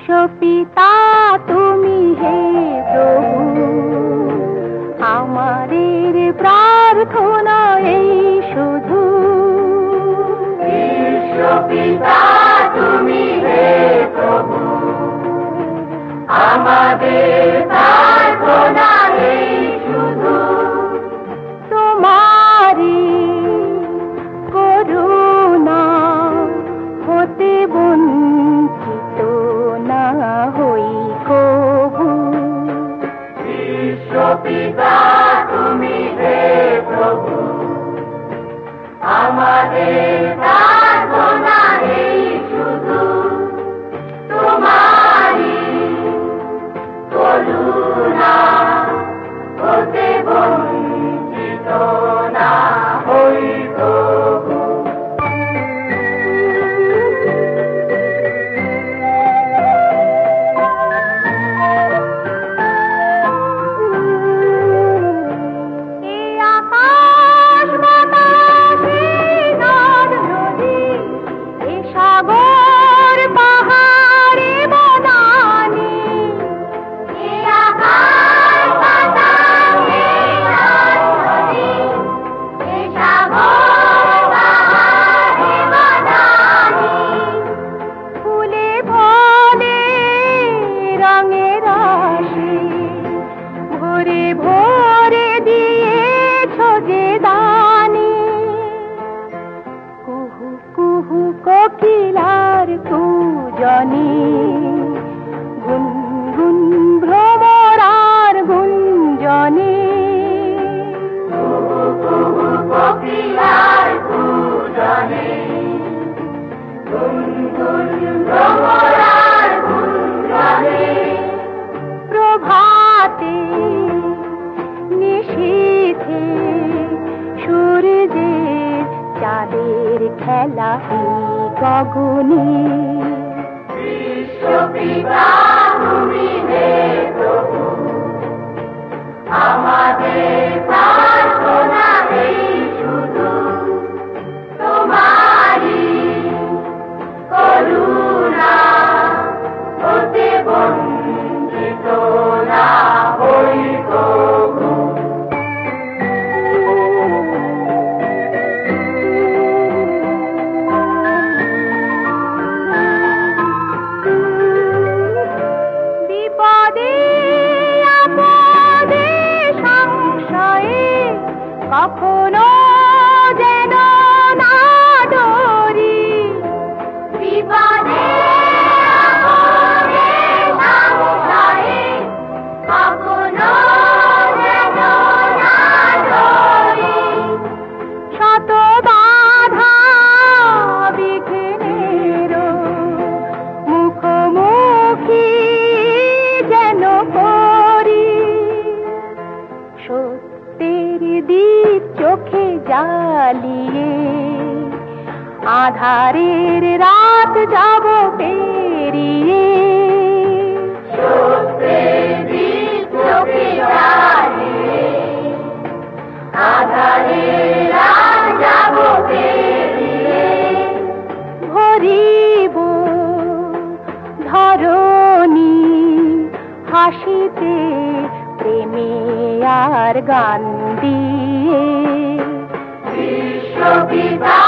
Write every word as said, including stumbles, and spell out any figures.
বিশ্বপিতা তুমি হে প্রভু, আমাদের প্রার্থনা এই শুধু। বিশ্বপিতা তুমি হে প্রভু, আমাদের প্রার্থনা এই শুধু। তোমারি করুণা হতে বঞ্চিত না হই কবু। বিশ্বপিতা তুমি হে প্রভু, আমাদের প্রার্থনা এই শুধু। তোমারি করুণা হতে বঞ্চিত না হই প্রভু। ভরে দিয়েছ যে দানি, কুহু কুহু কোকিলার কুজনি, গুনগুন ভ্রমরার গুঞ্জনি। কুহু কুহু কোকিলার কুজনি, গুনগুন ভ্রমরার গুঞ্জনি। প্রভাতে নিশীথে সূর্যের চাঁদের খেলা গগনে। বিশ্বপিতা তুমি হে প্রভু, আমাদের প্রার্থনা এই শুধু। তোমারি করুণা হতে বঞ্চিত না হই প্রভু। বিপদে আপদে সংশয়ে কখনো যেন না ডরি। বিপদে আপদে সংশয়ে কখনো যেন না ডরি। শত বাধা বিঘ্নেরও মুখোমুখি যেন করি। সত্যের দীপ চোখে জ্বালিয়ে আধারের রাত যাব পেরিয়ে। সত্যের দীপ চোখে জ্বালিয়ে আধারের রাত যাব পেরিয়ে। ভরিব ধরণী হাসিতে প্রেমে আর গান দিয়ে। বিশ্বপিতা